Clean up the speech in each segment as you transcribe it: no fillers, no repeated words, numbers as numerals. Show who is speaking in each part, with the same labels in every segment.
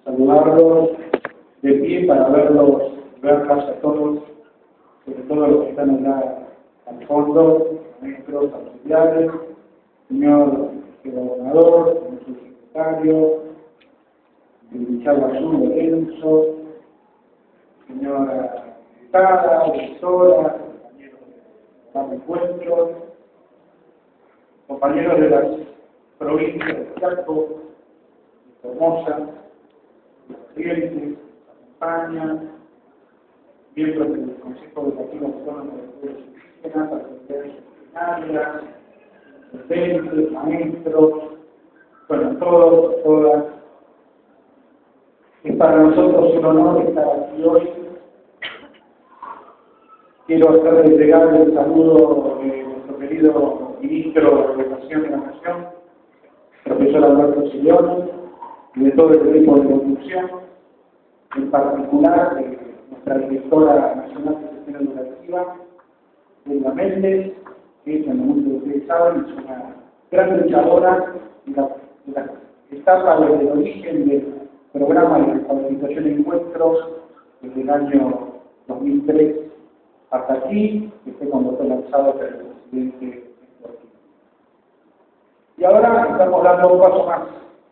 Speaker 1: saludarlos de pie para verlos, verlas a todos, sobre todo los que están allá al fondo, maestros, auxiliares, señor gobernador, señor subsecretario, el Chavo Azul Lorenzo, señora diputada, directora, compañeros de encuentros, compañeros de las provincias de Chaco, de Formosa, de Corrientes, Acompaña, miembros del Consejo Educativo Autónomo de Pueblos Indígenas, autoridades disciplinarias, docentes, maestros, bueno, todos, todas. Es para nosotros un honor estar aquí hoy. Quiero hacerles llegar el saludo de nuestro querido ministro de Educación de la Nación, profesor Alberto Sillón, y de todo el equipo de conducción, en particular de nuestra directora nacional de gestión educativa, Leila Méndez, que es, en el mundo de ustedes saben, es una gran luchadora de la etapa desde el origen del programa de alfabetización de encuentros desde el año 2003 hasta aquí, que fue cuando fue lanzado por el presidente Ortega. Y ahora estamos dando un paso más.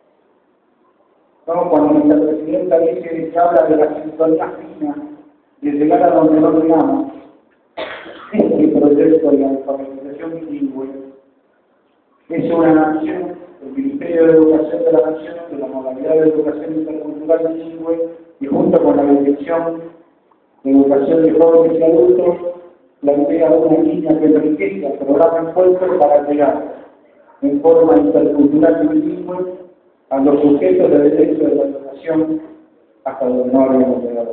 Speaker 1: ¿No? Cuando nuestra presidenta dice que habla de la sintonía fina, de llegar a donde no llegamos, este proyecto de alfabetización bilingüe es una acción del Ministerio de Educación de la Nación, de la modalidad de educación intercultural bilingüe, y junto con la Dirección de Educación de Jóvenes y Adultos, plantea una línea que enriquece el programa Encuentro para llegar en forma intercultural y bilingüe a los sujetos de derecho de la educación hasta donde no habíamos llegado.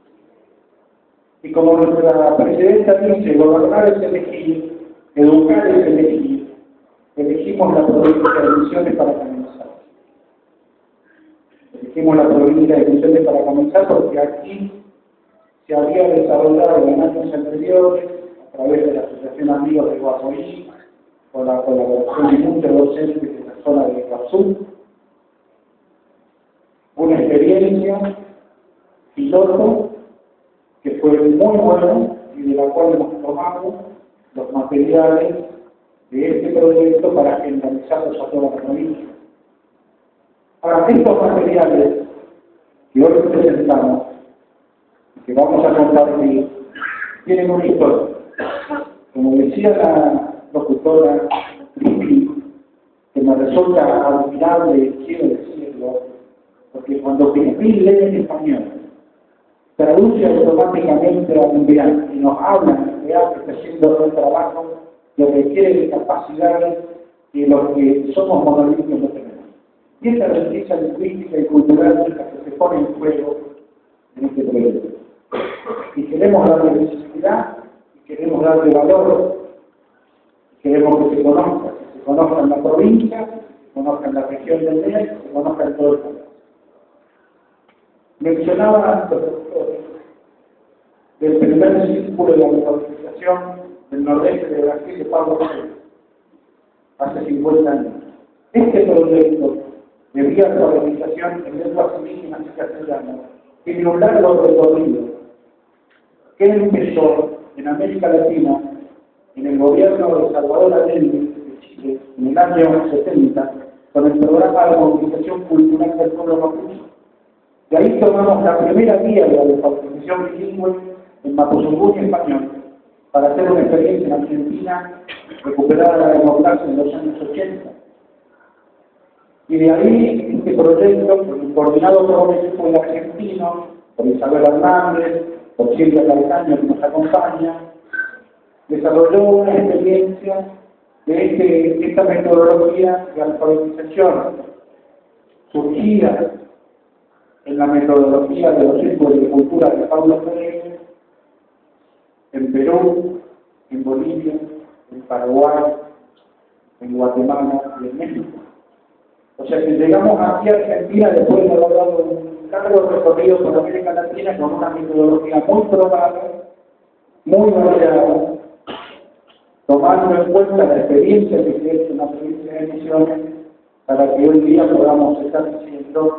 Speaker 1: Y como nuestra presidenta dice, gobernar es elegir, educar es elegir, elegimos la provincia de Misiones para comenzar. Elegimos la provincia de Misiones para comenzar porque aquí se había desarrollado en años anteriores, a través de la Asociación Amigos de Guapoí, con la colaboración de muchos docentes de la zona de Iguazú, una experiencia piloto que fue muy buena y de la cual hemos tomado los materiales de este proyecto para generalizarlos a toda la provincia. Ahora, estos materiales que hoy presentamos, que vamos a compartir, tienen una historia. Como decía la locutora Cristi, que me resulta admirable, quiero decirlo, porque cuando Cristi lee en español, traduce automáticamente al mundial y nos habla en real que está haciendo el trabajo, lo requiere de capacidades que los que somos monolíticos no tenemos. Y esta riqueza lingüística y cultural es la que se pone en juego en este proyecto. Y queremos darle visibilidad, y queremos darle valor, y queremos que se conozca en la provincia, que se conozca en la región del NER, que se conozca en todo el país. Mencionaba los doctores del primer círculo de alfabetización del nordeste de Brasil de Pablo Freire, hace 50 años. Este proyecto de vía alfabetización en lenguas indígenas y castellanas tiene un largo recorrido que empezó en América Latina, en el gobierno de Salvador Allende de Chile, en el año 70, con el programa de movilización cultural del pueblo mapuche. De ahí tomamos la primera vía de la alfabetización bilingüe en mapuzungún y español, para hacer una experiencia en Argentina, recuperar la democracia en los años 80. Y de ahí este proyecto, coordinado por un equipo de argentinos, por Isabel Hernández, por Silvia Calcaño, que nos acompaña, desarrolló una experiencia de esta metodología de alfabetización, surgida en la metodología de los círculos de cultura de Pablo Freire, en Perú, en Bolivia, en Paraguay, en Guatemala y en México. O sea que llegamos aquí a Argentina después de haber dado un largo recorrido por América Latina con una metodología muy probada, muy variada, tomando en cuenta la experiencia que se ha hecho en la provincia de Misiones, para que hoy día podamos estar diciendo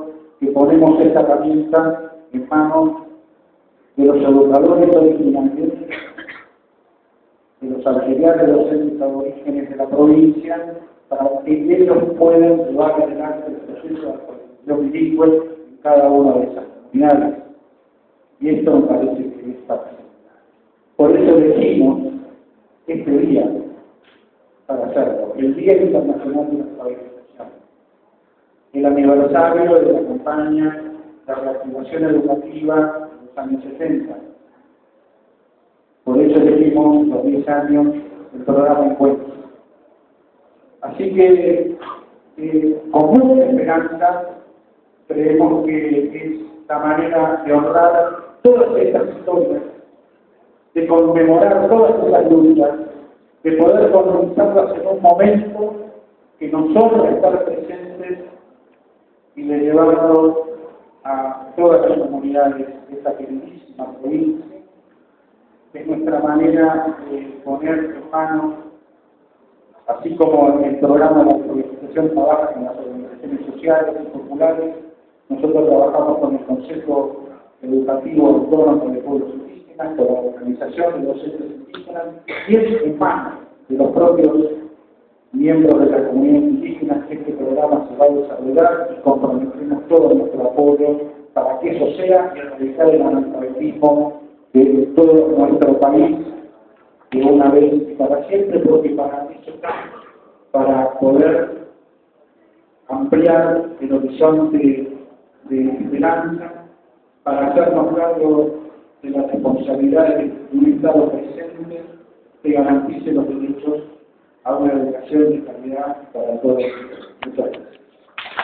Speaker 1: que ponemos esta herramienta en manos de los educadores originarios, de los auxiliares docentes de orígenes de la provincia, para que ellos puedan llevar adelante el proceso de alfabetización bilingüe en cada una de esas comunidades. Y esto me parece que es fácil. Por eso elegimos este día para hacerlo, el Día Internacional de la Alfabetización, el aniversario de la campaña de reactivación educativa de los años 60. Por eso elegimos los 10 años del programa Encuentro. Así que, con mucha esperanza, creemos que es la manera de honrar todas estas historias, de conmemorar todas esas luchas, de poder comenzarlas en un momento que nos honra estar presentes y de llevarlos a todas las comunidades de esta queridísima provincia. Es nuestra manera de poner en manos, así como el programa de alfabetización trabaja con las organizaciones sociales y populares, nosotros trabajamos con el Consejo Educativo Autónomo de Pueblos Indígenas, con la Organización de Docentes Indígenas, y es en manos de los propios miembros de la comunidad indígena que este programa se va a desarrollar y comprometemos todo nuestro apoyo para que eso sea y erradicar el analfabetismo de todo nuestro país de una vez y para siempre, porque para eso estamos, para poder ampliar el horizonte de esperanza, para hacernos cargo de la responsabilidad de un Estado presente que garantice los derechos a una educación de calidad para todos. Muchas gracias.